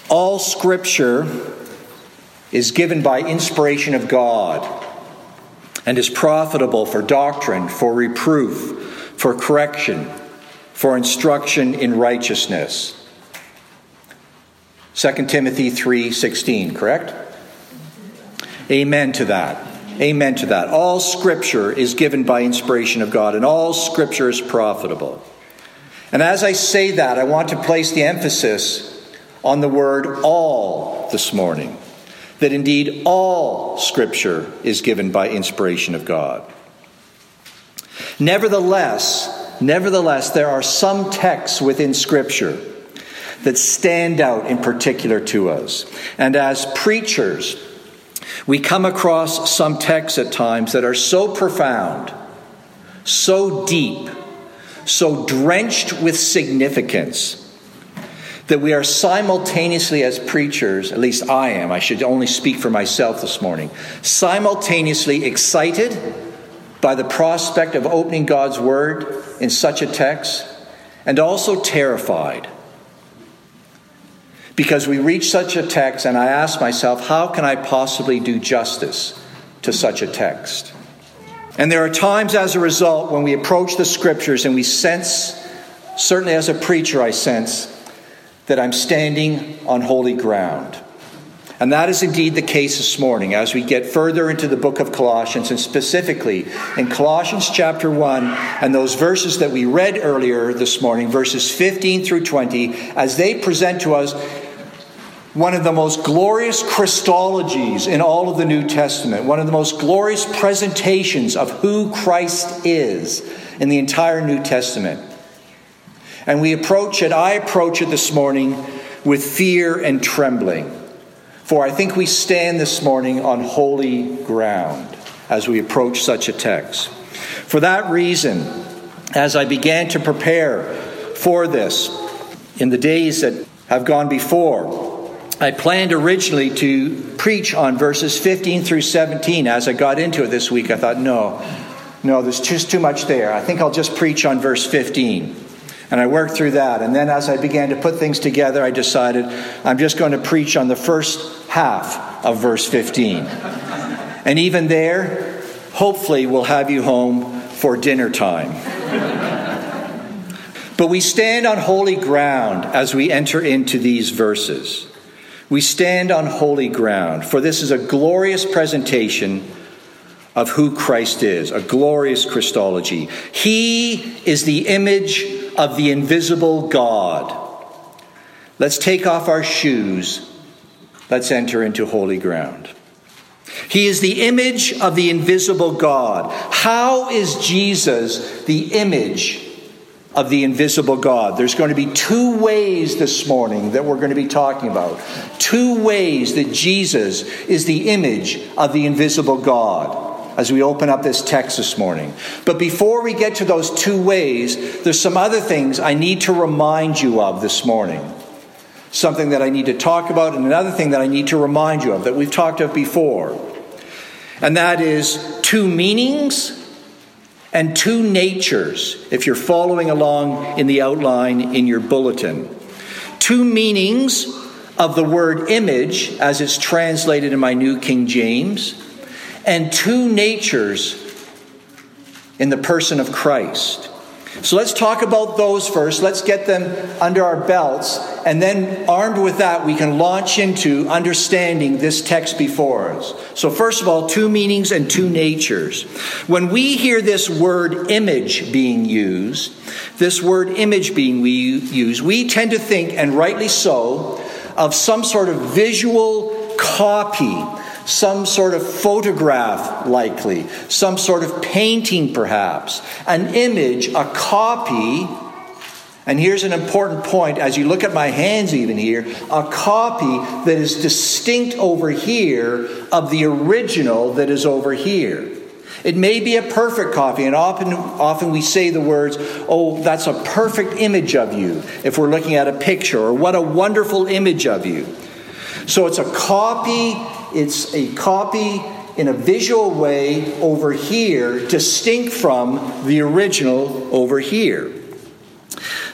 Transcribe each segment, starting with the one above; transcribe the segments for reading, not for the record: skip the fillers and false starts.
All Scripture is given by inspiration of God and is profitable for doctrine, for reproof, for correction, for instruction in righteousness. 2 Timothy 3:16, correct? Amen to that. Amen to that. All Scripture is given by inspiration of God, and all Scripture is profitable. And as I say that, I want to place the emphasis on the word all this morning. That indeed all Scripture is given by inspiration of God. Nevertheless, there are some texts within Scripture that stand out in particular to us. And as preachers, we come across some texts at times that are so profound, so deep, so drenched with significance, that we are simultaneously as preachers, at least I am, I should only speak for myself this morning, simultaneously excited by the prospect of opening God's Word in such a text, and also terrified. Because we reach such a text and I ask myself, how can I possibly do justice to such a text? And there are times as a result when we approach the Scriptures and we sense, certainly as a preacher I sense, that I'm standing on holy ground. And that is indeed the case this morning as we get further into the book of Colossians, and specifically in Colossians chapter 1 and those verses that we read earlier this morning, verses 15 through 20, as they present to us one of the most glorious Christologies in all of the New Testament, one of the most glorious presentations of who Christ is in the entire New Testament. And I approach it this morning with fear and trembling. For I think we stand this morning on holy ground as we approach such a text. For that reason, as I began to prepare for this in the days that have gone before, I planned originally to preach on verses 15 through 17. As I got into it this week, I thought, no, there's just too much there. I think I'll just preach on verse 15. And I worked through that. And then as I began to put things together, I decided I'm just going to preach on the first half of verse 15. And even there, hopefully we'll have you home for dinner time. But we stand on holy ground as we enter into these verses. We stand on holy ground, for this is a glorious presentation of who Christ is, a glorious Christology. He is the image of the invisible God. Let's take off our shoes. Let's enter into holy ground. He is the image of the invisible God. How is Jesus the image of the invisible God? There's going to be two ways this morning that we're going to be talking about. Two ways that Jesus is the image of the invisible God as we open up this text this morning. But before we get to those two ways, there's some other things I need to remind you of this morning. Something that I need to talk about, and another thing that I need to remind you of that we've talked of before. And that is two meanings and two natures, if you're following along in the outline in your bulletin. Two meanings of the word image, as it's translated in my New King James, and two natures in the person of Christ. So let's talk about those first. Let's get them under our belts. And then armed with that, we can launch into understanding this text before us. So first of all, two meanings and two natures. When we hear this word image being used, we tend to think, and rightly so, of some sort of visual copy, some sort of photograph likely, some sort of painting perhaps, an image, a copy. And here's an important point as you look at my hands even here, a copy that is distinct over here of the original that is over here. It may be a perfect copy, and often we say the words, oh, that's a perfect image of you, if we're looking at a picture, or what a wonderful image of you. So it's a copy in a visual way over here, distinct from the original over here.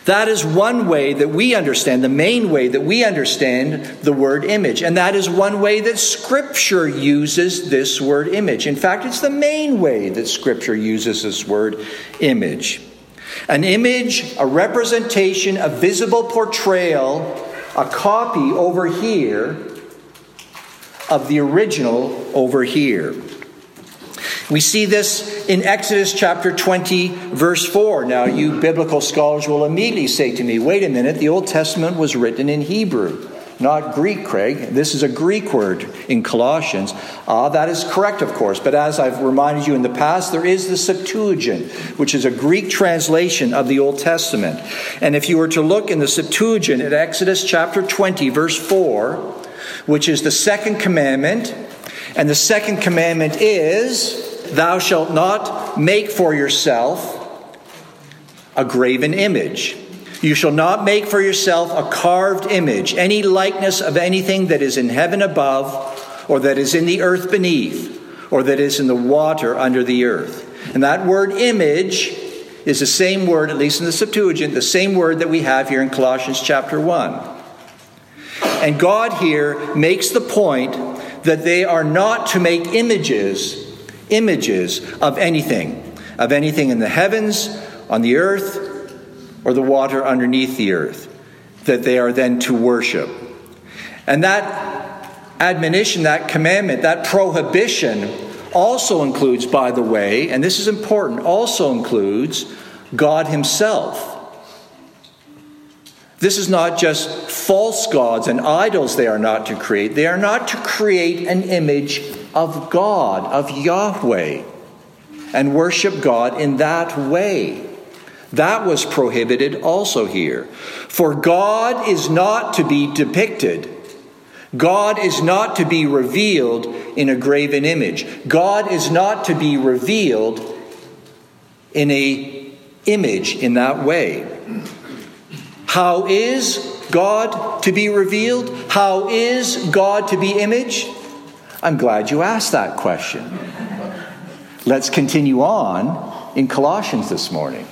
That is one way that we understand, the main way that we understand the word image. And that is one way that Scripture uses this word image. In fact, it's the main way that Scripture uses this word image. An image, a representation, a visible portrayal, a copy over here of the original over here. We see this in Exodus chapter 20, verse 4. Now, you biblical scholars will immediately say to me, wait a minute, the Old Testament was written in Hebrew, not Greek, Craig. This is a Greek word in Colossians. That is correct, of course. But as I've reminded you in the past, there is the Septuagint, which is a Greek translation of the Old Testament. And if you were to look in the Septuagint at Exodus chapter 20, verse 4, which is the second commandment, and the second commandment is, thou shalt not make for yourself a graven image. You shall not make for yourself a carved image, any likeness of anything that is in heaven above, or that is in the earth beneath, or that is in the water under the earth. And that word image is the same word, at least in the Septuagint, the same word that we have here in Colossians chapter 1. And God here makes the point that they are not to make images of anything in the heavens, on the earth, or the water underneath the earth, that they are then to worship. And that admonition, that commandment, that prohibition also includes, by the way, and this is important, also includes God himself. This is not just false gods and idols they are not to create. They are not to create an image of God, of Yahweh, and worship God in that way. That was prohibited also here. For God is not to be depicted. God is not to be revealed in a graven image. God is not to be revealed in an image in that way. How is God to be revealed? How is God to be imaged? I'm glad you asked that question. Let's continue on in Colossians this morning.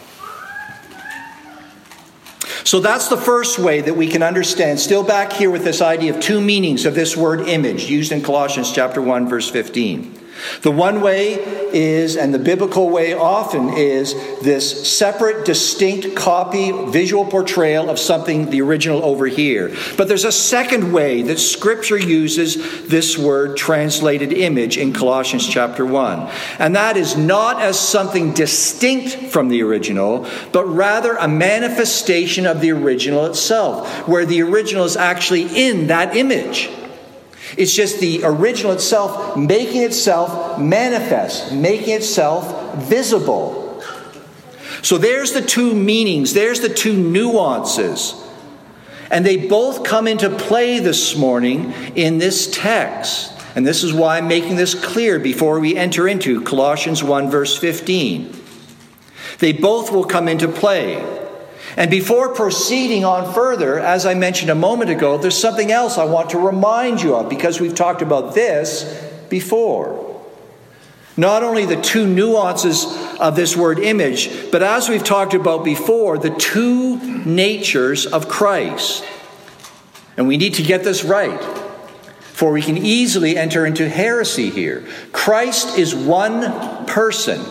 So that's the first way that we can understand, still back here with this idea of two meanings of this word image used in Colossians chapter 1, verse 15. The one way is, and the biblical way often is, this separate, distinct copy, visual portrayal of something, the original over here. But there's a second way that Scripture uses this word translated image in Colossians chapter 1. And that is not as something distinct from the original, but rather a manifestation of the original itself, where the original is actually in that image. It's just the original itself making itself manifest, making itself visible. So there's the two meanings, there's the two nuances. And they both come into play this morning in this text. And this is why I'm making this clear before we enter into Colossians 1 verse 15. They both will come into play. And before proceeding on further, as I mentioned a moment ago, there's something else I want to remind you of, because we've talked about this before. Not only the two nuances of this word image, but as we've talked about before, the two natures of Christ. And we need to get this right, for we can easily enter into heresy here. Christ is one person.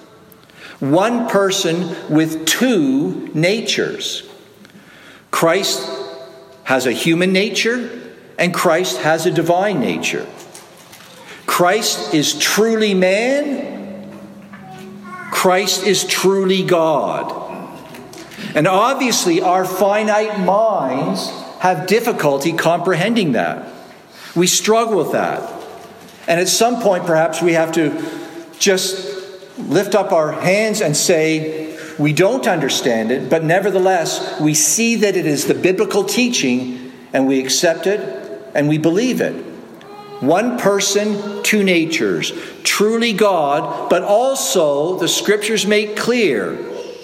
One person with two natures. Christ has a human nature and Christ has a divine nature. Christ is truly man. Christ is truly God. And obviously our finite minds have difficulty comprehending that. We struggle with that. And at some point perhaps we have to just lift up our hands and say, we don't understand it, but nevertheless, we see that it is the biblical teaching, and we accept it, and we believe it. One person, two natures. Truly God, but also, the Scriptures make clear,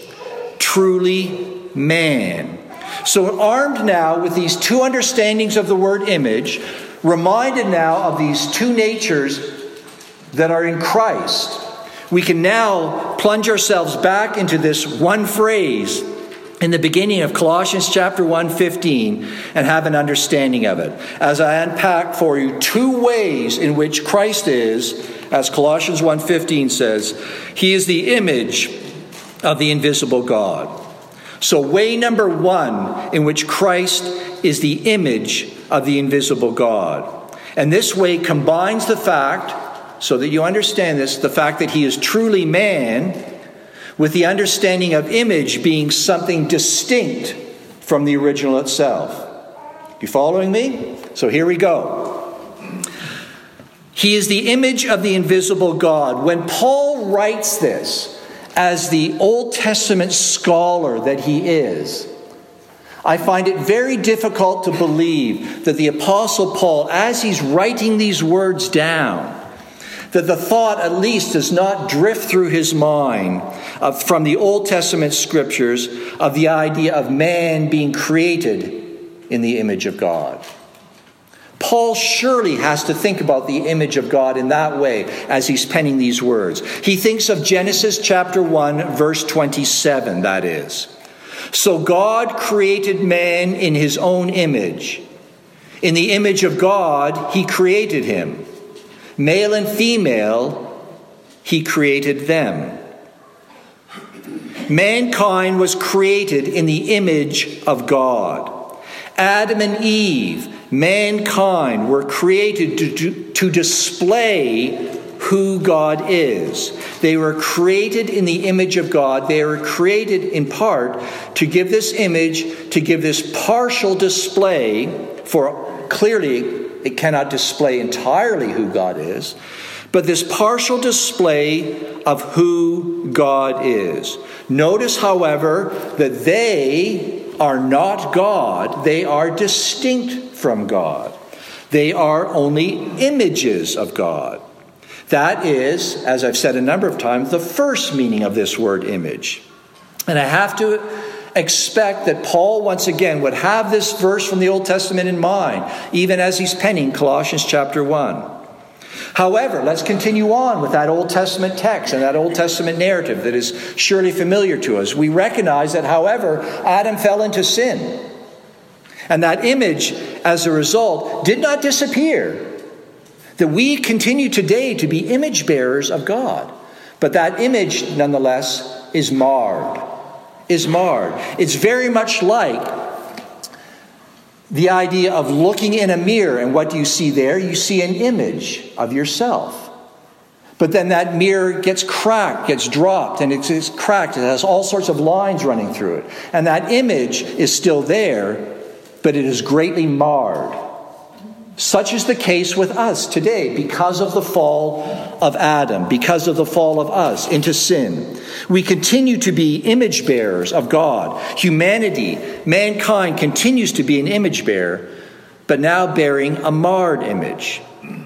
truly man. So armed now with these two understandings of the word image, reminded now of these two natures that are in Christ, we can now plunge ourselves back into this one phrase in the beginning of Colossians chapter 1:15 and have an understanding of it, as I unpack for you two ways in which Christ is, as Colossians 1:15 says, he is the image of the invisible God. So way number one in which Christ is the image of the invisible God. And this way combines the fact, so that you understand this, the fact that he is truly man, with the understanding of image being something distinct from the original itself. You following me? So here we go. He is the image of the invisible God. When Paul writes this, as the Old Testament scholar that he is, I find it very difficult to believe that the Apostle Paul, as he's writing these words down, that the thought at least does not drift through his mind from the Old Testament scriptures of the idea of man being created in the image of God. Paul surely has to think about the image of God in that way as he's penning these words. He thinks of Genesis chapter 1, verse 27, that is. So God created man in his own image. In the image of God, he created him. Male and female, he created them. Mankind was created in the image of God. Adam and Eve, mankind, were created to display who God is. They were created in the image of God. They were created in part to give this image, to give this partial display, for clearly it cannot display entirely who God is, but this partial display of who God is. Notice, however, that they are not God. They are distinct from God. They are only images of God. That is, as I've said a number of times, the first meaning of this word image. And I have to expect that Paul, once again, would have this verse from the Old Testament in mind, even as he's penning Colossians chapter 1. However, let's continue on with that Old Testament text and that Old Testament narrative that is surely familiar to us. We recognize that, however, Adam fell into sin. And that image, as a result, did not disappear. That we continue today to be image bearers of God. But that image, nonetheless, is marred. It's very much like the idea of looking in a mirror, and what do you see there? You see an image of yourself. But then that mirror gets cracked, gets dropped, and it's cracked. It has all sorts of lines running through it. And that image is still there, but it is greatly marred. Such is the case with us today because of the fall of Adam, because of the fall of us into sin. We continue to be image bearers of God. Humanity, mankind continues to be an image bearer, but now bearing a marred image.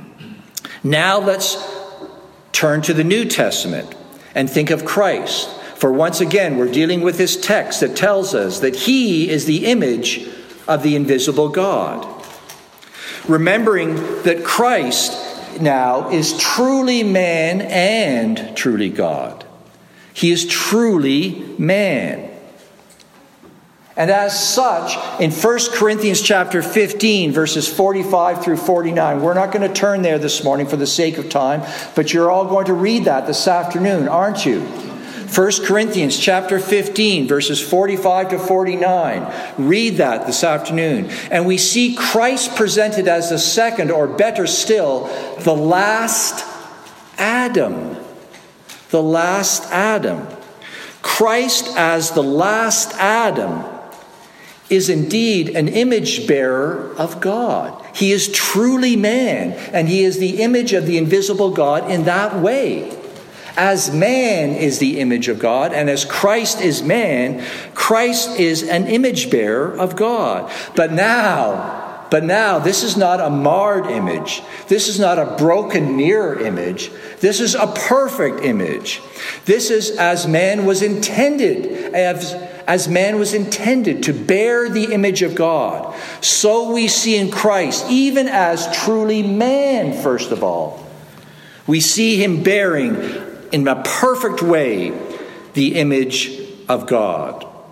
Now let's turn to the New Testament and think of Christ. For once again, we're dealing with this text that tells us that he is the image of the invisible God. Remembering that Christ now is truly man and truly God. He is truly man. And as such, in 1 Corinthians chapter 15, verses 45 through 49, we're not going to turn there this morning for the sake of time, but you're all going to read that this afternoon, aren't you? 1 Corinthians chapter 15, verses 45 to 49. Read that this afternoon. And we see Christ presented as the second, or better still, the last Adam. The last Adam. Christ as the last Adam is indeed an image bearer of God. He is truly man, and he is the image of the invisible God in that way. As man is the image of God, and as Christ is man, Christ is an image bearer of God. But now, this is not a marred image. This is not a broken mirror image. This is a perfect image. This is as man was intended, as man was intended to bear the image of God. So we see in Christ, even as truly man, first of all, we see him bearing in a perfect way the image of God.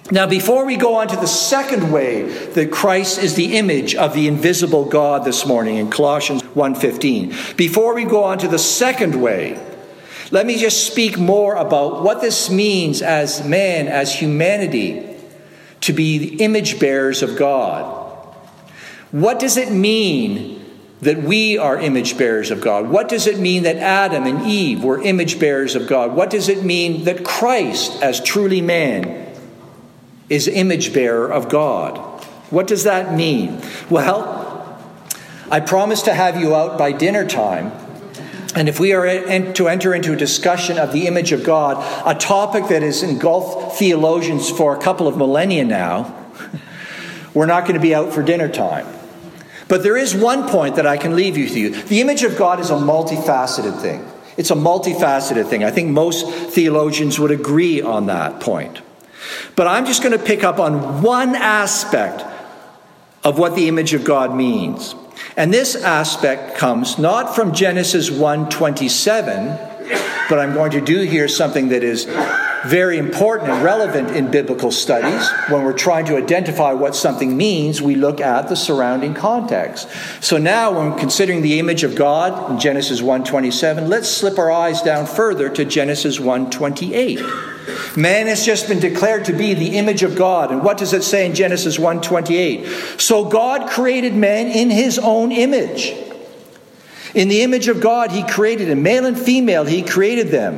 Now, before we go on to the second way that Christ is the image of the invisible God this morning in Colossians 1:15, before we go on to the second way, let me just speak more about what this means as man, as humanity, to be the image bearers of God. What does it mean that we are image bearers of God? What does it mean that Adam and Eve were image bearers of God? What does it mean that Christ, as truly man, is image bearer of God? What does that mean? Well, I promise to have you out by dinner time. And if we are to enter into a discussion of the image of God, a topic that has engulfed theologians for a couple of millennia now, we're not going to be out for dinner time. But there is one point that I can leave you with. The image of God is a multifaceted thing. It's a multifaceted thing. I think most theologians would agree on that point. But I'm just going to pick up on one aspect of what the image of God means. And this aspect comes not from Genesis 1:27, but I'm going to do here something that is very important and relevant in biblical studies. When we're trying to identify what something means, we look at the surrounding context. So now when considering the image of God in Genesis 1:27, let's slip our eyes down further to Genesis 1:28. Man has just been declared to be the image of God. And what does it say in Genesis 1:28? So God created man in his own image. In the image of God, he created him. Male and female, he created them.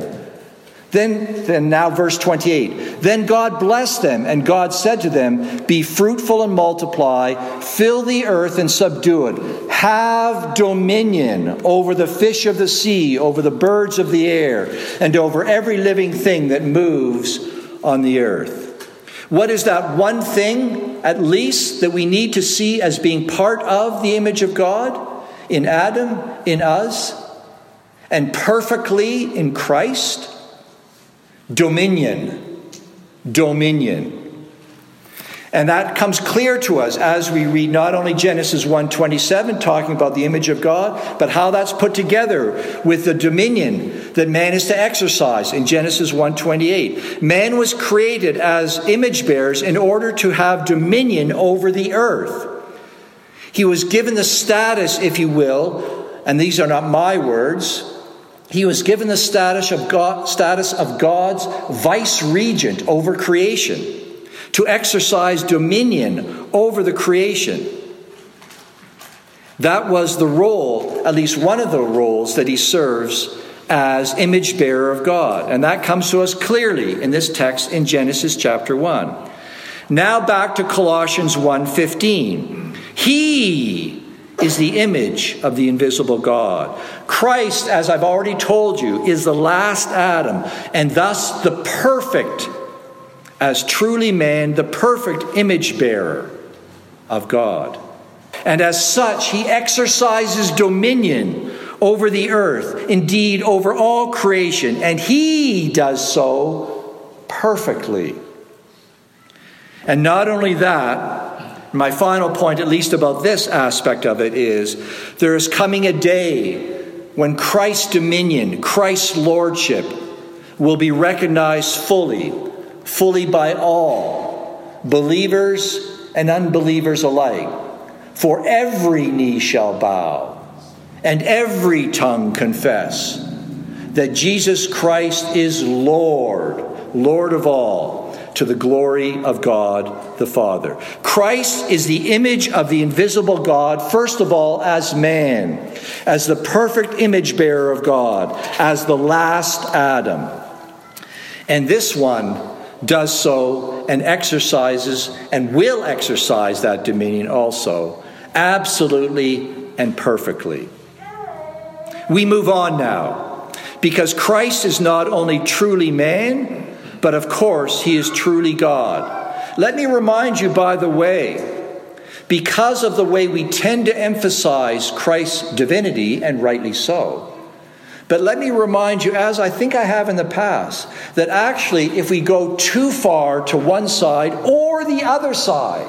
Then now verse 28. Then God blessed them, and God said to them, be fruitful and multiply, fill the earth and subdue it. Have dominion over the fish of the sea, over the birds of the air, and over every living thing that moves on the earth. What is that one thing, at least, that we need to see as being part of the image of God in Adam, in us, and perfectly in Christ? Dominion. And that comes clear to us as we read not only Genesis 1:27 talking about the image of God, but how that's put together with the dominion that man is to exercise in Genesis 1:28. Man was created as image bearers in order to have dominion over the earth. He was given the status, if you will, and these are not my words, he was given the status of God's vice-regent over creation, to exercise dominion over the creation. That was the role, at least one of the roles that he serves as image bearer of God. And that comes to us clearly in this text in Genesis chapter 1. Now back to Colossians 1:15. He is the image of the invisible God. Christ, as I've already told you, is the last Adam, and thus the perfect, as truly man, the perfect image bearer of God. And as such, he exercises dominion over the earth, indeed over all creation, and he does so perfectly. And not only that, my final point, at least about this aspect of it, is there is coming a day when Christ's dominion, Christ's lordship, will be recognized fully by all, believers and unbelievers alike. For every knee shall bow, and every tongue confess that Jesus Christ is Lord, Lord of all, to the glory of God the Father. Christ is the image of the invisible God, first of all as man, as the perfect image bearer of God, as the last Adam. And this one does so and exercises and will exercise that dominion also, absolutely and perfectly. We move on now, because Christ is not only truly man, but of course, he is truly God. Let me remind you, by the way, because of the way we tend to emphasize Christ's divinity, and rightly so, but let me remind you, as I think I have in the past, that actually if we go too far to one side or the other side,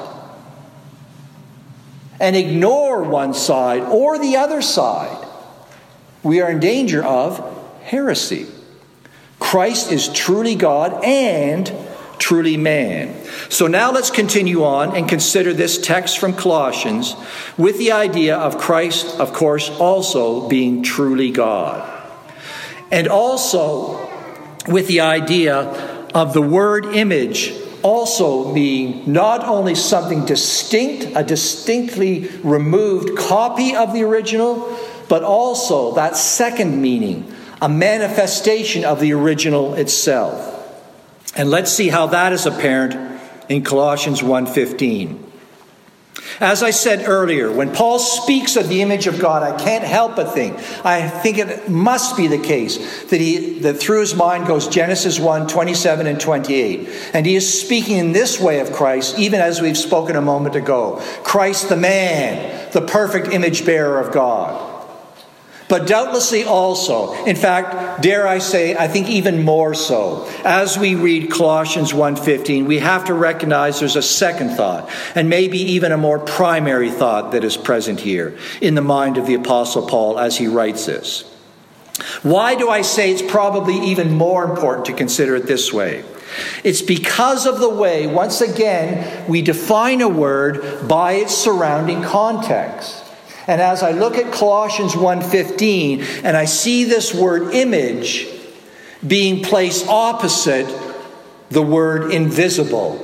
and ignore one side or the other side, we are in danger of heresy. Christ is truly God and truly man. So now let's continue on and consider this text from Colossians with the idea of Christ, of course, also being truly God. And also with the idea of the word image also being not only something distinct, a distinctly removed copy of the original, but also that second meaning, a manifestation of the original itself. And let's see how that is apparent in Colossians 1:15. As I said earlier, when Paul speaks of the image of God, I can't help but think it must be the case that through his mind goes Genesis 1:27 and 28. And he is speaking in this way of Christ, even as we've spoken a moment ago. Christ the man, the perfect image bearer of God. But doubtlessly also, in fact, dare I say, I think even more so, as we read Colossians 1:15, we have to recognize there's a second thought, and maybe even a more primary thought that is present here in the mind of the Apostle Paul as he writes this. Why do I say it's probably even more important to consider it this way? It's because of the way, once again, we define a word by its surrounding context. And as I look at Colossians 1:15 and I see this word image being placed opposite the word invisible,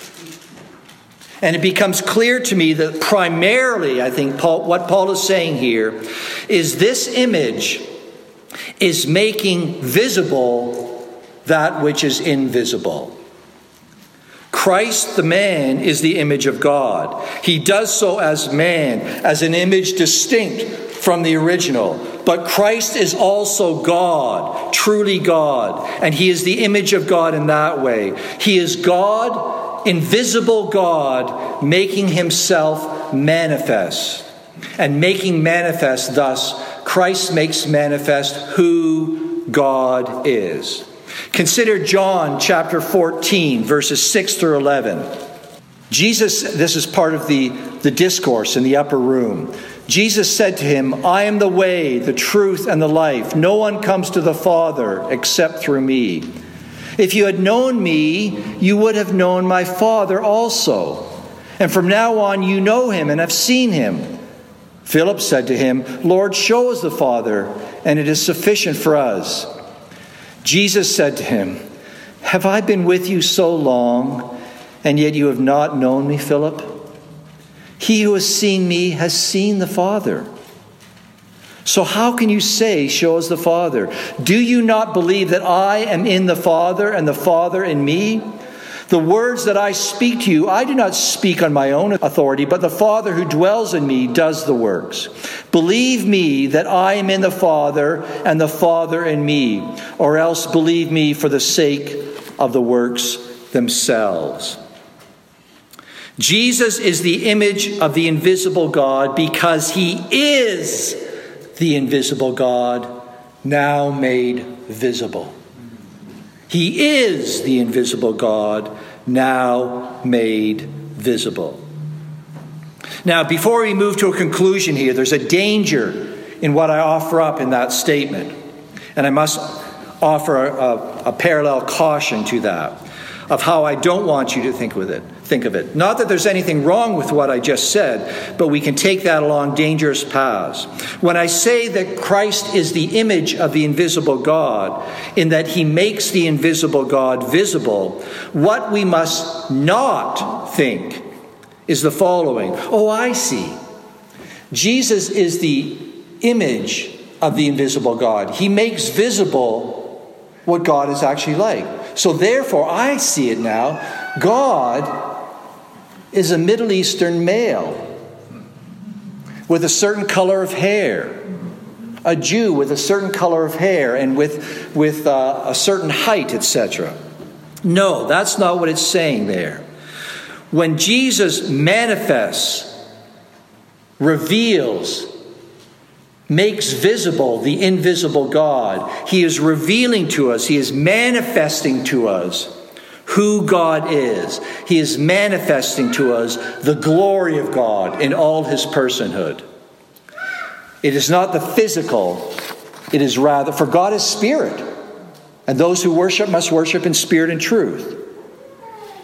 and it becomes clear to me that primarily, I think, what Paul is saying here is this image is making visible that which is invisible. Christ, the man, is the image of God. He does so as man, as an image distinct from the original. But Christ is also God, truly God. And he is the image of God in that way. He is God, invisible God, making himself manifest. And making manifest thus, Christ makes manifest who God is. Consider John chapter 14, verses 6 through 11. Jesus, this is part of the discourse in the upper room. Jesus said to him, I am the way, the truth, and the life. No one comes to the Father except through me. If you had known me, you would have known my Father also. And from now on you know him and have seen him. Philip said to him, Lord, show us the Father, and it is sufficient for us. Jesus said to him, have I been with you so long, and yet you have not known me, Philip? He who has seen me has seen the Father. So how can you say, show us the Father? Do you not believe that I am in the Father, and the Father in me? The words that I speak to you, I do not speak on my own authority, but the Father who dwells in me does the works. Believe me that I am in the Father and the Father in me, or else believe me for the sake of the works themselves. Jesus is the image of the invisible God because he is the invisible God now made visible. He is the invisible God now made visible. Now, before we move to a conclusion here, there's a danger in what I offer up in that statement. And I must offer a parallel caution to that, of how I don't want you to think of it. Not that there's anything wrong with what I just said, but we can take that along dangerous paths. When I say that Christ is the image of the invisible God, in that he makes the invisible God visible, what we must not think is the following. Oh, I see. Jesus is the image of the invisible God. He makes visible what God is actually like. So therefore, I see it now. God is a Middle Eastern male with a certain color of hair. A Jew with a certain color of hair and with a certain height, etc. No, that's not what it's saying there. When Jesus manifests, reveals, makes visible the invisible God, he is revealing to us, he is manifesting to us who God is. He is manifesting to us the glory of God in all his personhood. It is not the physical, it is rather, for God is spirit, and those who worship must worship in spirit and truth.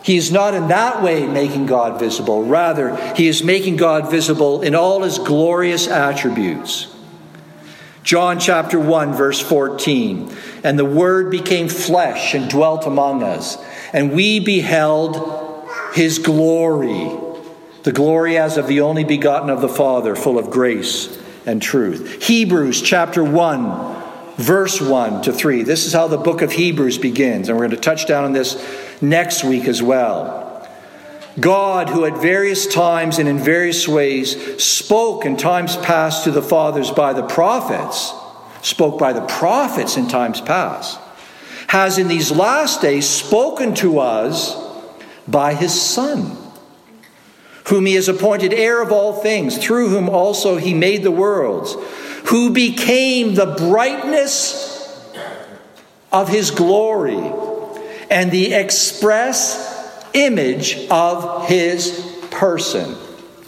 He is not in that way making God visible. Rather, he is making God visible in all his glorious attributes. John chapter 1, verse 14. And the Word became flesh and dwelt among us, and we beheld his glory. The glory as of the only begotten of the Father, full of grace and truth. Hebrews chapter 1, verse 1 to 3. This is how the book of Hebrews begins, and we're going to touch down on this next week as well. God, who at various times and in various ways spoke in times past to the fathers by the prophets, spoke by the prophets in times past, has in these last days spoken to us by his Son, whom he has appointed heir of all things, through whom also he made the worlds, who became the brightness of his glory and the express image of his person.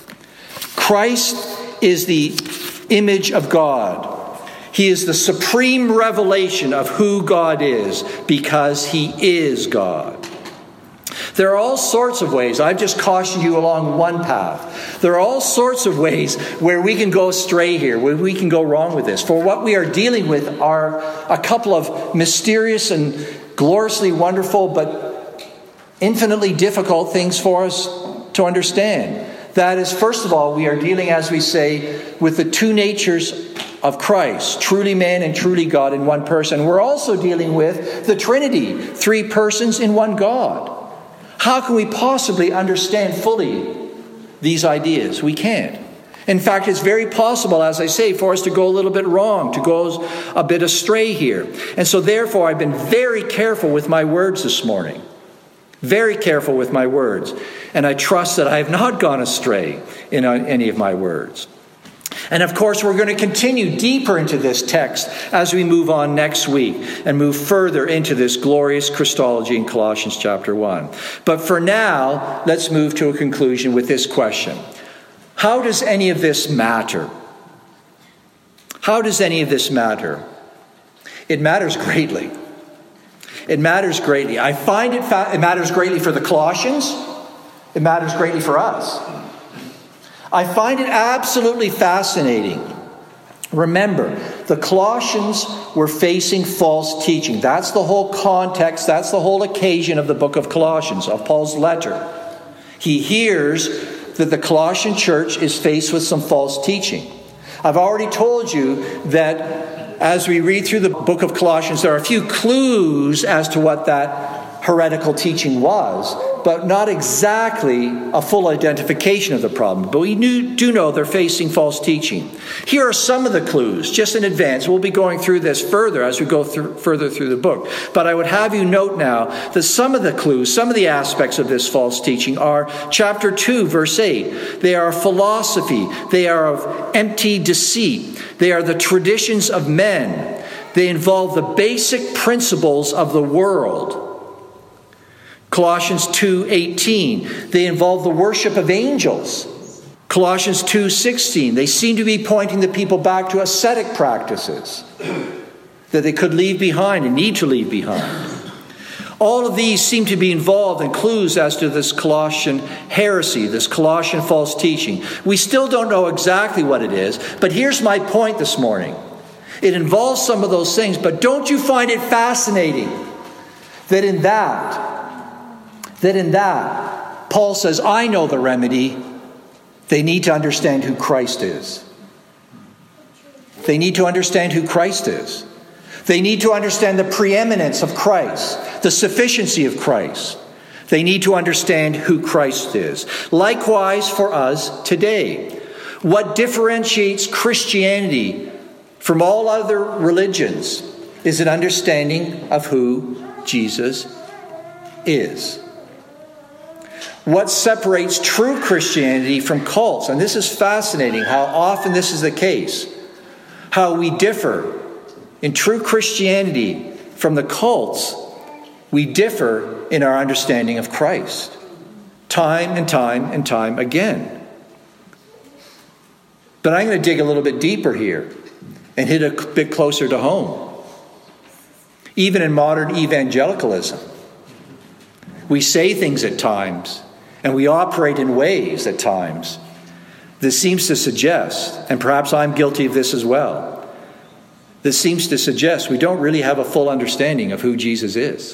Christ is the image of God. He is the supreme revelation of who God is, because he is God. There are all sorts of ways. I've just cautioned you along one path. There are all sorts of ways where we can go astray here, where we can go wrong with this. For what we are dealing with are a couple of mysterious and gloriously wonderful, but infinitely difficult things for us to understand. That is, first of all, we are dealing, as we say, with the two natures of Christ, truly man and truly God in one person. We're also dealing with the Trinity, three persons in one God. How can we possibly understand fully these ideas? We can't. In fact, it's very possible, as I say, for us to go a little bit wrong, to go a bit astray here. And so therefore, I've been very careful with my words this morning. Very careful with my words. And I trust that I have not gone astray in any of my words. And of course, we're going to continue deeper into this text as we move on next week and move further into this glorious Christology in Colossians chapter 1. But for now, let's move to a conclusion with this question. How does any of this matter? How does any of this matter? It matters greatly. It matters greatly. I find it matters greatly for the Colossians. It matters greatly for us. I find it absolutely fascinating. Remember, the Colossians were facing false teaching. That's the whole context, that's the whole occasion of the book of Colossians, of Paul's letter. He hears that the Colossian church is faced with some false teaching. I've already told you that as we read through the book of Colossians, there are a few clues as to what that heretical teaching was, but not exactly a full identification of the problem. But we do know they're facing false teaching. Here are some of the clues, just in advance. We'll be going through this further as we go further through the book. But I would have you note now that some of the clues, some of the aspects of this false teaching are chapter 2, verse 8. They are philosophy. They are of empty deceit. They are the traditions of men. They involve the basic principles of the world. Colossians 2:18, they involve the worship of angels. Colossians 2:16, they seem to be pointing the people back to ascetic practices that they could leave behind and need to leave behind. All of these seem to be involved in clues as to this Colossian heresy, this Colossian false teaching. We still don't know exactly what it is, but here's my point this morning. It involves some of those things, but don't you find it fascinating that in that, Paul says, I know the remedy. They need to understand who Christ is. They need to understand who Christ is. They need to understand the preeminence of Christ, the sufficiency of Christ. They need to understand who Christ is. Likewise for us today. What differentiates Christianity from all other religions is an understanding of who Jesus is. What separates true Christianity from cults, and this is fascinating how often this is the case, how we differ in true Christianity from the cults, we differ in our understanding of Christ. Time and time and time again. But I'm going to dig a little bit deeper here and hit a bit closer to home. Even in modern evangelicalism, We say things at times, and we operate in ways at times. This seems to suggest, and perhaps I'm guilty of this as well, this seems to suggest we don't really have a full understanding of who Jesus is.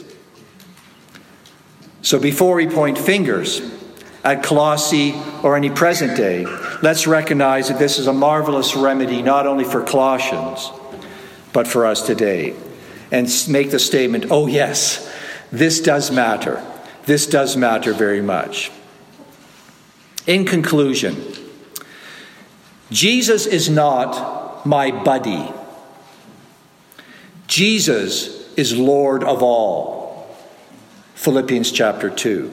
So before we point fingers at Colossae or any present day, let's recognize that this is a marvelous remedy not only for Colossians, but for us today. And make the statement, oh yes, this does matter. This does matter very much. In conclusion, Jesus is not my buddy. Jesus is Lord of all. Philippians chapter 2.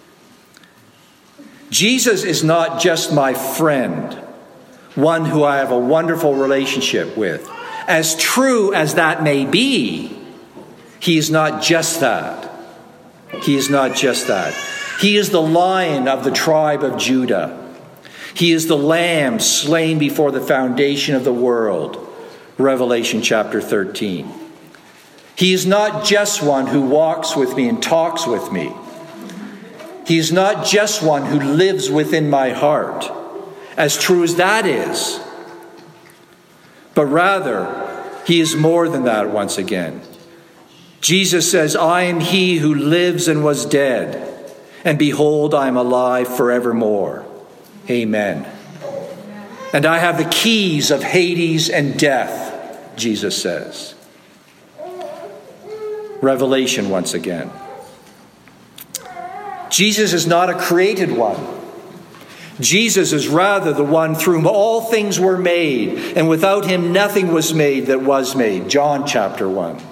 Jesus is not just my friend, one who I have a wonderful relationship with. As true as that may be, he is not just that. He is not just that. He is the Lion of the tribe of Judah. He is the Lamb slain before the foundation of the world. Revelation chapter 13. He is not just one who walks with me and talks with me. He is not just one who lives within my heart, as true as that is. But rather, he is more than that once again. Jesus says, I am he who lives and was dead, and behold, I am alive forevermore. Amen. And I have the keys of Hades and death, Jesus says. Revelation once again. Jesus is not a created one. Jesus is rather the one through whom all things were made, and without him nothing was made that was made. John chapter 1.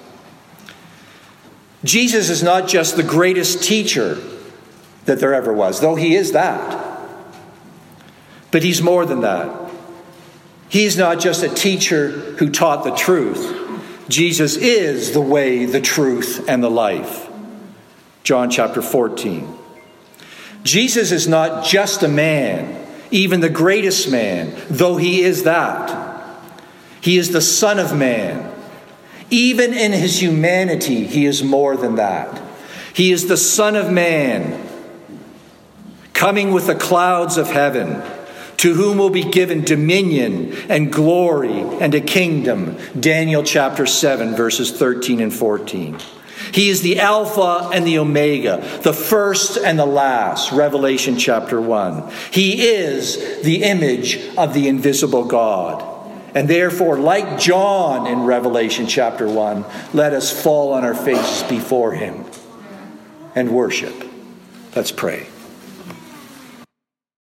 Jesus is not just the greatest teacher that there ever was, though he is that. But he's more than that. He's not just a teacher who taught the truth. Jesus is the way, the truth, and the life. John chapter 14. Jesus is not just a man, even the greatest man, though he is that. He is the Son of Man. Even in his humanity, he is more than that. He is the Son of Man, coming with the clouds of heaven, to whom will be given dominion and glory and a kingdom. Daniel chapter 7, verses 13 and 14. He is the Alpha and the Omega, the first and the last. Revelation chapter 1. He is the image of the invisible God. And therefore, like John in Revelation chapter 1, let us fall on our faces before him and worship. Let's pray.